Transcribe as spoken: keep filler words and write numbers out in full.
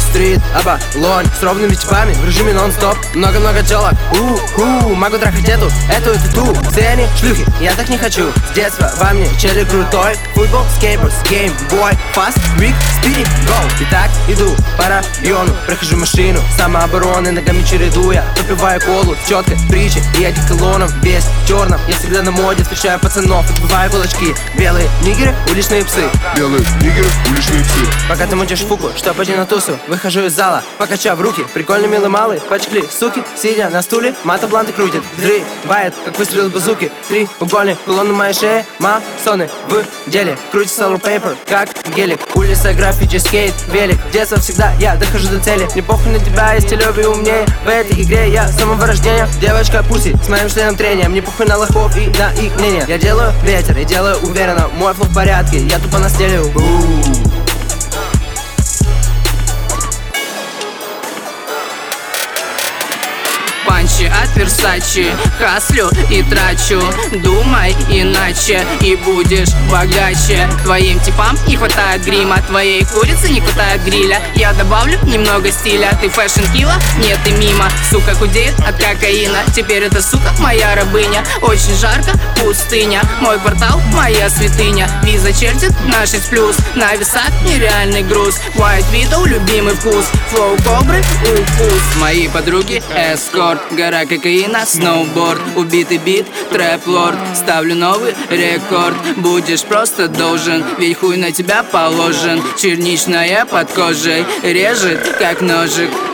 Уолл-стрит, Оболонь, с ровными типами в режиме нон-стоп. Много-много телок, у-ху, могу трахать эту, эту и ту. Все они шлюхи, я так не хочу. С детства во мне челик крутой. Футбол, скейтборд, геймбой, фаст, вик, спиди, гоу. Итак, иду по району, прохожу машину самообороны, ногами чередуя, попиваю колу с четкой притчи и одеколоном весь в черном. Я всегда на моде, встречаю пацанов, отбиваю кулачки. Белые нигеры, уличные псы. Белые нигеры, уличные псы. Пока ты мутишь фуку, что пойди на тусу. Выхожу из зала, покачав руки. Прикольно, милый малый, почкли, суки. Сидя на стуле, мата-бланты крутит. Взрывает, как выстрел из базуки. Три угольник, кулон на моей шее. Масоны в деле, крутит solar paper, как гелик. Улица, граффити, скейт, велик. Детство всегда я дохожу до цели. Не похуй на тебя, я стилёвый и умнее. В этой игре я с самого рождения. Девочка пуси, с моим членом трения. Мне похуй на лохов и на их мнение. Я делаю ветер и делаю уверенно. Мой флоу в порядке, я тупо настелю. Панчи от Версачи, хаслю и трачу. Думай иначе и будешь богаче. Твоим типам не хватает грима, твоей курице не хватает гриля. Я добавлю немного стиля, ты фэшн-килла? Нет, ты мимо. Сука худеет от кокаина, теперь эта сука моя рабыня. Очень жарко, пустыня, мой квартал, моя святыня. Виза чертит на шесть плюс, на весах нереальный груз. White Widow, любимый вкус, флоу кобры, укус. Мои подруги эскорт, гора кокаина, сноуборд, убитый бит, трэп-лорд. Ставлю новый рекорд, будешь просто должен, ведь хуй на тебя положен. Черничная под кожей, режет как ножик.